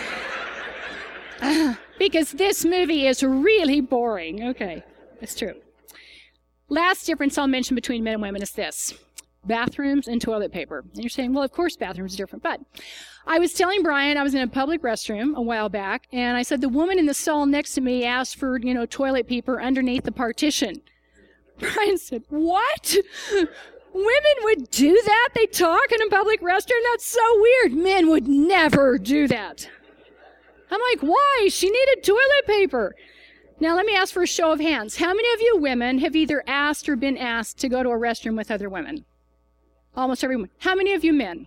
Because this movie is really boring. Okay, it's true. Last difference I'll mention between men and women is this. Bathrooms and toilet paper. And you're saying, well, of course bathrooms are different. But I was telling Brian, I was in a public restroom a while back, and I said, the woman in the stall next to me asked for, you know, toilet paper underneath the partition. Brian said, "What? Women would do that? They talk in a public restroom? That's so weird. Men would never do that." I'm like, "Why? She needed toilet paper." Now, let me ask for a show of hands. How many of you women have either asked or been asked to go to a restroom with other women? Almost everyone. How many of you men?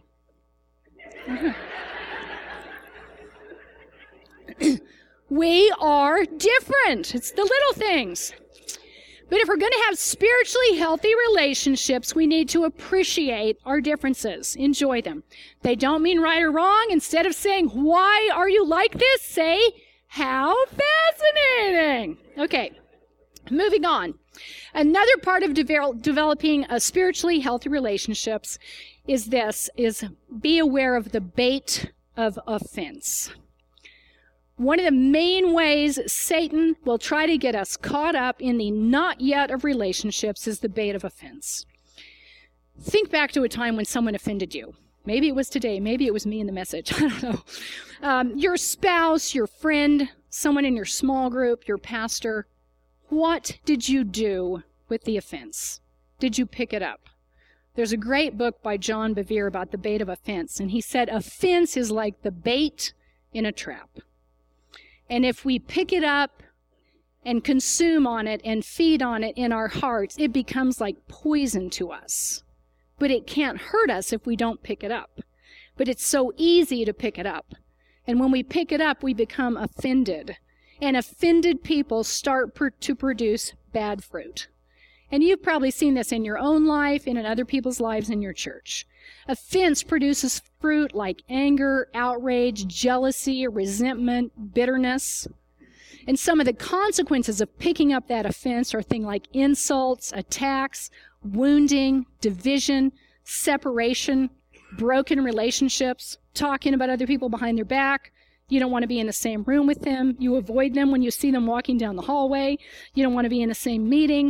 We are different. It's the little things. But if we're going to have spiritually healthy relationships, we need to appreciate our differences, enjoy them. They don't mean right or wrong. Instead of saying, "Why are you like this?" say, "How fascinating." Okay, moving on. Another part of devel- developing a spiritually healthy relationships is this, is be aware of the bait of offense. One of the main ways Satan will try to get us caught up in the not yet of relationships is the bait of offense. Think back to a time when someone offended you. Maybe it was today. Maybe it was me in the message. I don't know. Um, your spouse, your friend, someone in your small group, your pastor. What did you do with the offense? Did you pick it up? There's a great book by John Bevere about the bait of offense, and he said offense is like the bait in a trap. And if we pick it up and consume on it and feed on it in our hearts, it becomes like poison to us. But it can't hurt us if we don't pick it up. But it's so easy to pick it up. And when we pick it up, we become offended. And offended people start per- to produce bad fruit. And you've probably seen this in your own life and in other people's lives in your church. Offense produces fruit like anger, outrage, jealousy, resentment, bitterness. And some of the consequences of picking up that offense are things like insults, attacks, wounding, division, separation, broken relationships, talking about other people behind their back. You don't want to be in the same room with them. You avoid them when you see them walking down the hallway. You don't want to be in the same meeting.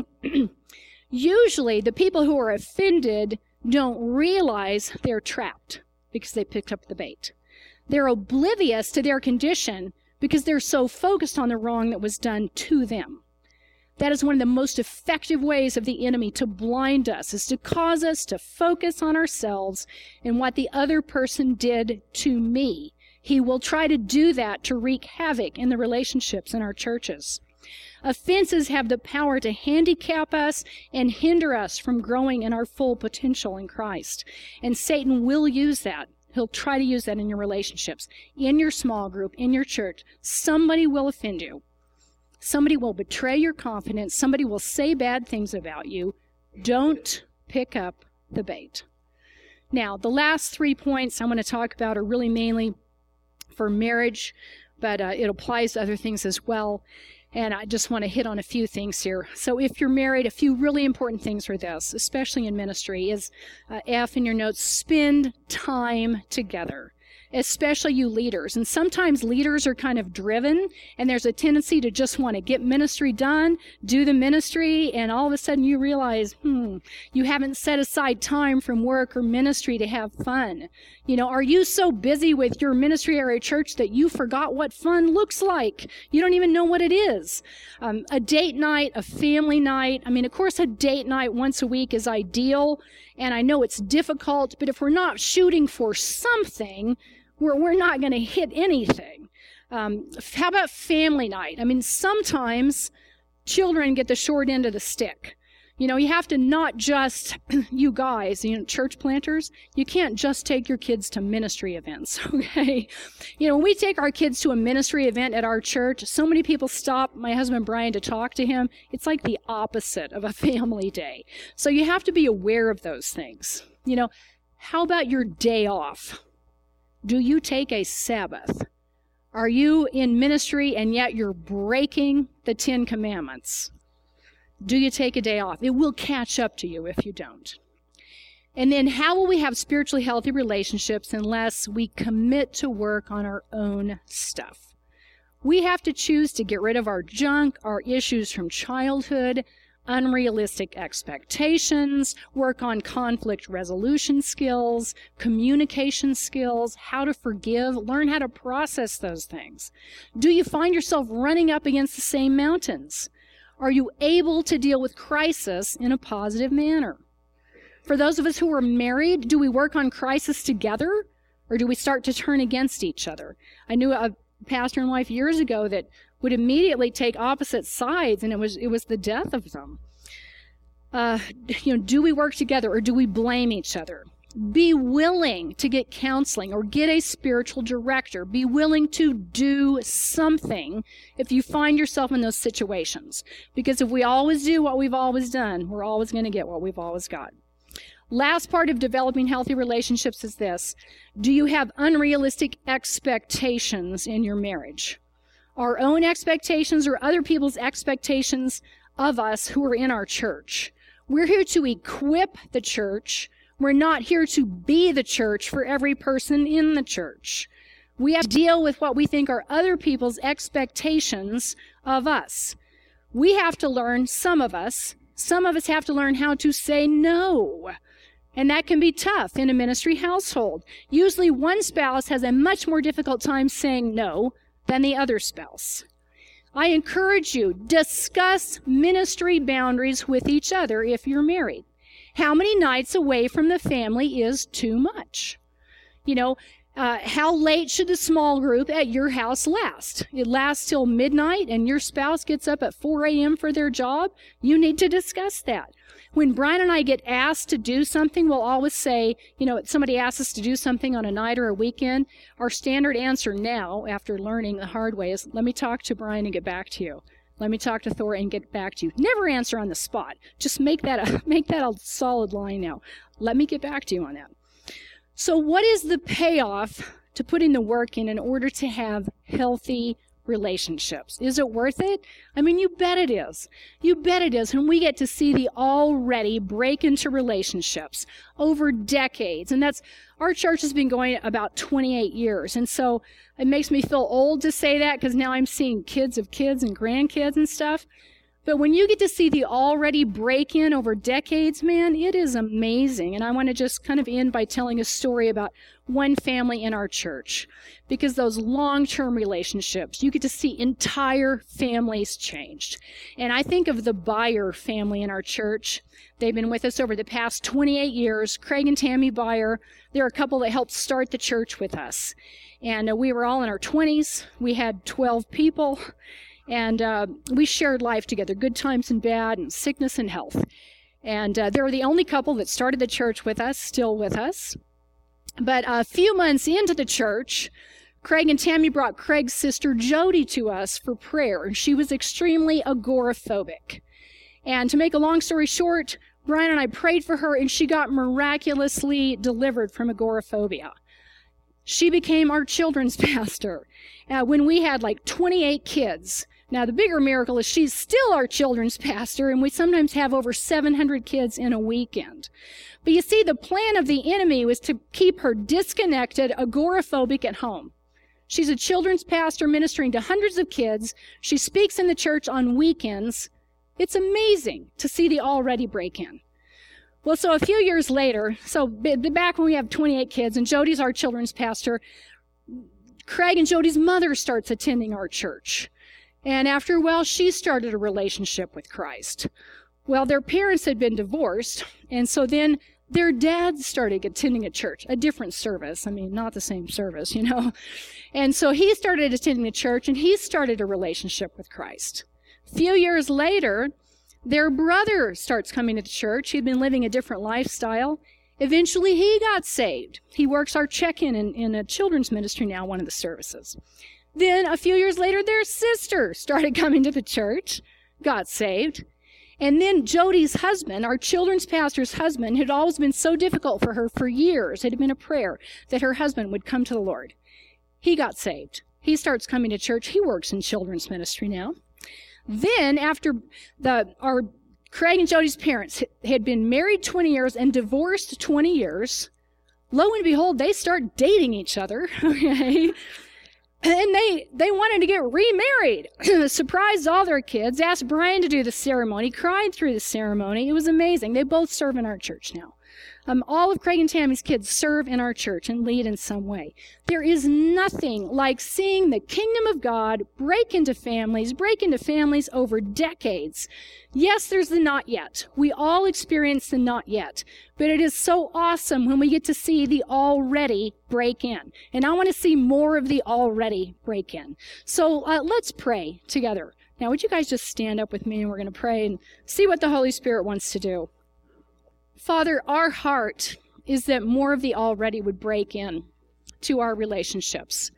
Usually, the people who are offended don't realize they're trapped because they picked up the bait. They're oblivious to their condition because they're so focused on the wrong that was done to them. That is one of the most effective ways of the enemy to blind us, is to cause us to focus on ourselves and what the other person did to me. He will try to do that to wreak havoc in the relationships in our churches. Offenses have the power to handicap us and hinder us from growing in our full potential in Christ. And Satan will use that. He'll try to use that in your relationships, in your small group, in your church. Somebody will offend you. Somebody will betray your confidence. Somebody will say bad things about you. Don't pick up the bait. Now, the last three points I want to talk about are really mainly for marriage, but uh, it applies to other things as well. And I just want to hit on a few things here. So if you're married, a few really important things are this, especially in ministry, is uh, F in your notes, spend time together. Especially you leaders. And sometimes leaders are kind of driven, and there's a tendency to just want to get ministry done, do the ministry, and all of a sudden you realize, hmm, you haven't set aside time from work or ministry to have fun. You know, are you so busy with your ministry or church that you forgot what fun looks like? You don't even know what it is. Um, a date night, a family night. I mean, of course, a date night once a week is ideal, and I know it's difficult, but if we're not shooting for something, We're, we're not going to hit anything. Um, how about family night? I mean, sometimes children get the short end of the stick. You know, you have to not just, you guys, you know, church planters, you can't just take your kids to ministry events, okay? You know, when we take our kids to a ministry event at our church, so many people stop my husband Brian to talk to him. It's like the opposite of a family day. So you have to be aware of those things. You know, how about your day off? Do you take a Sabbath? Are you in ministry and yet you're breaking the Ten Commandments? Do you take a day off? It will catch up to you if you don't. And then how will we have spiritually healthy relationships unless we commit to work on our own stuff? We have to choose to get rid of our junk, our issues from childhood, unrealistic expectations, work on conflict resolution skills, communication skills, how to forgive, learn how to process those things. Do you find yourself running up against the same mountains? Are you able to deal with crisis in a positive manner? For those of us who are married, do we work on crisis together, or do we start to turn against each other? I knew a pastor and wife years ago that would immediately take opposite sides, and it was it was the death of them. Uh, you know, do we work together, or do we blame each other? Be willing to get counseling or get a spiritual director. Be willing to do something if you find yourself in those situations. Because if we always do what we've always done, we're always going to get what we've always got. Last part of developing healthy relationships is this. Do you have unrealistic expectations in your marriage? Our own expectations or other people's expectations of us who are in our church. We're here to equip the church. We're not here to be the church for every person in the church. We have to deal with what we think are other people's expectations of us. We have to learn, some of us, some of us have to learn how to say no. And that can be tough in a ministry household. Usually one spouse has a much more difficult time saying no than the other spouse. I encourage you, discuss ministry boundaries with each other if you're married. How many nights away from the family is too much? You know, uh, how late should the small group at your house last? It lasts till midnight and your spouse gets up at four a.m. for their job? You need to discuss that. When Brian and I get asked to do something, we'll always say, you know, somebody asks us to do something on a night or a weekend. Our standard answer now, after learning the hard way, is, let me talk to Brian and get back to you. Let me talk to Thor and get back to you. Never answer on the spot. Just make that a, make that a solid line now. Let me get back to you on that. So what is the payoff to putting the work in in order to have healthy relationships? Is it worth it? I mean, you bet it is. You bet it is. And we get to see the already break into relationships over decades. And that's, our church has been going about twenty-eight years. And so it makes me feel old to say that because now I'm seeing kids of kids and grandkids and stuff. But when you get to see the already break in over decades, man, it is amazing. And I want to just kind of end by telling a story about one family in our church. Because those long-term relationships, you get to see entire families changed. And I think of the Byer family in our church. They've been with us over the past twenty-eight years. Craig and Tammy Byer, they're a couple that helped start the church with us. And uh, we were all in our twenties. We had twelve people. And uh, we shared life together, good times and bad, and sickness and health. And uh, they're the only couple that started the church with us, still with us. But a few months into the church, Craig and Tammy brought Craig's sister Jody to us for prayer. She was extremely agoraphobic. And to make a long story short, Brian and I prayed for her, and she got miraculously delivered from agoraphobia. She became our children's pastor uh, when we had like twenty-eight kids. Now, the bigger miracle is she's still our children's pastor, and we sometimes have over seven hundred kids in a weekend. But you see, the plan of the enemy was to keep her disconnected, agoraphobic at home. She's a children's pastor ministering to hundreds of kids. She speaks in the church on weekends. It's amazing to see the already break in. Well, so a few years later, so back when we have twenty-eight kids, and Jody's our children's pastor, Craig and Jody's mother starts attending our church. And after a while, she started a relationship with Christ. Well, their parents had been divorced, and so then their dad started attending a church, a different service. I mean, not the same service, you know. And so he started attending the church, and he started a relationship with Christ. A few years later, their brother starts coming to the church. He'd been living a different lifestyle. Eventually, he got saved. He works our check-in in, in a children's ministry now, one of the services. Then, a few years later, their sister started coming to the church, got saved. And then Jody's husband, our children's pastor's husband, had always been so difficult for her for years. It had been a prayer that her husband would come to the Lord. He got saved. He starts coming to church. He works in children's ministry now. Then, after the our Craig and Jody's parents had been married twenty years and divorced twenty years, lo and behold, they start dating each other, okay? And they, they wanted to get remarried. Surprised all their kids, asked Brian to do the ceremony, cried through the ceremony. It was amazing. They both serve in our church now. Um, all of Craig and Tammy's kids serve in our church and lead in some way. There is nothing like seeing the kingdom of God break into families, break into families over decades. Yes, there's the not yet. We all experience the not yet. But it is so awesome when we get to see the already break in. And I want to see more of the already break in. So uh, let's pray together. Now, would you guys just stand up with me, and we're going to pray and see what the Holy Spirit wants to do. Father, our heart is that more of the already would break in to our relationships,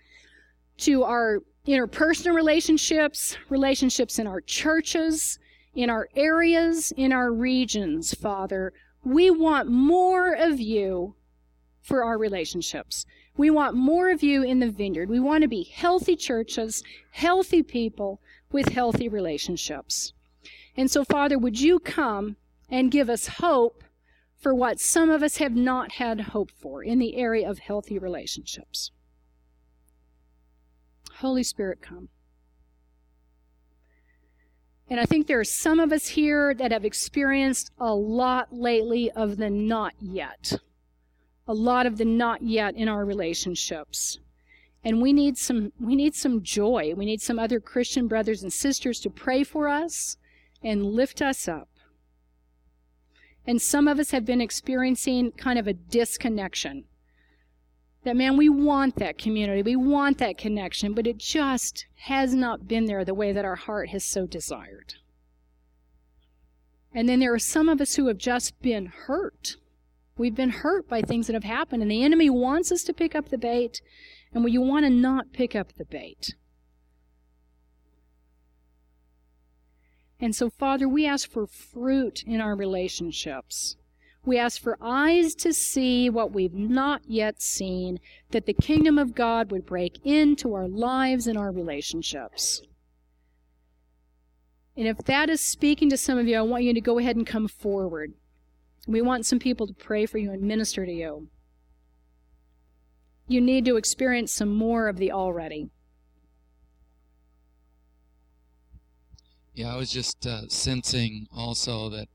to our interpersonal relationships, relationships in our churches, in our areas, in our regions, Father. We want more of you for our relationships. We want more of you in the vineyard. We want to be healthy churches, healthy people with healthy relationships. And so, Father, would you come and give us hope for what some of us have not had hope for in the area of healthy relationships. Holy Spirit, come. And I think there are some of us here that have experienced a lot lately of the not yet. A lot of the not yet in our relationships. And we need some, we need some joy. We need some other Christian brothers and sisters to pray for us and lift us up. And some of us have been experiencing kind of a disconnection. That, man, we want that community. We want that connection, but it just has not been there the way that our heart has so desired. And then there are some of us who have just been hurt. We've been hurt by things that have happened, and the enemy wants us to pick up the bait, and you want to not pick up the bait. And so, Father, we ask for fruit in our relationships. We ask for eyes to see what we've not yet seen, that the kingdom of God would break into our lives and our relationships. And if that is speaking to some of you, I want you to go ahead and come forward. We want some people to pray for you and minister to you. You need to experience some more of the already. Yeah, I was just uh, sensing also that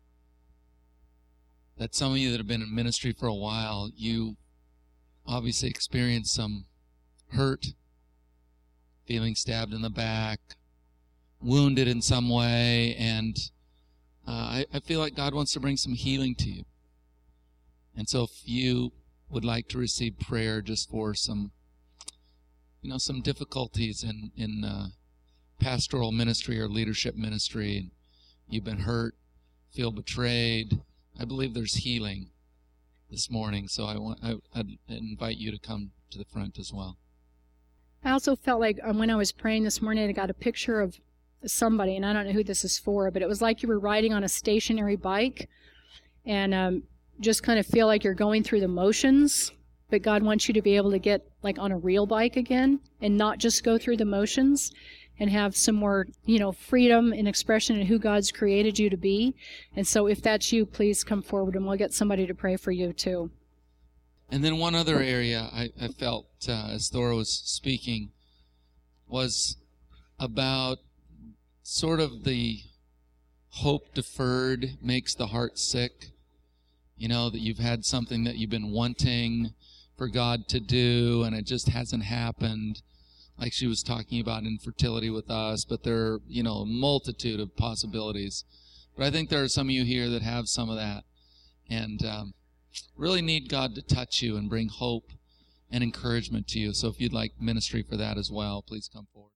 that some of you that have been in ministry for a while, you obviously experienced some hurt, feeling stabbed in the back, wounded in some way, and uh, I, I feel like God wants to bring some healing to you. And so if you would like to receive prayer just for some, you know, some difficulties in, in uh, pastoral ministry or leadership ministry, and you've been hurt, feel betrayed, I believe there's healing this morning, so I want I, I'd invite you to come to the front as well. I also felt like um, when I was praying this morning, I got a picture of somebody, and I don't know who this is for, but it was like you were riding on a stationary bike and um, just kind of feel like you're going through the motions, but God wants you to be able to get like on a real bike again and not just go through the motions and have some more, you know, freedom and expression in who God's created you to be. And so if that's you, please come forward and we'll get somebody to pray for you too. And then one other area I, I felt uh, as Thora was speaking was about sort of the hope deferred makes the heart sick. You know, that you've had something that you've been wanting for God to do and it just hasn't happened. Like she was talking about infertility with us, but there are, you know, a multitude of possibilities. But I think there are some of you here that have some of that and um, really need God to touch you and bring hope and encouragement to you. So if you'd like ministry for that as well, please come forward.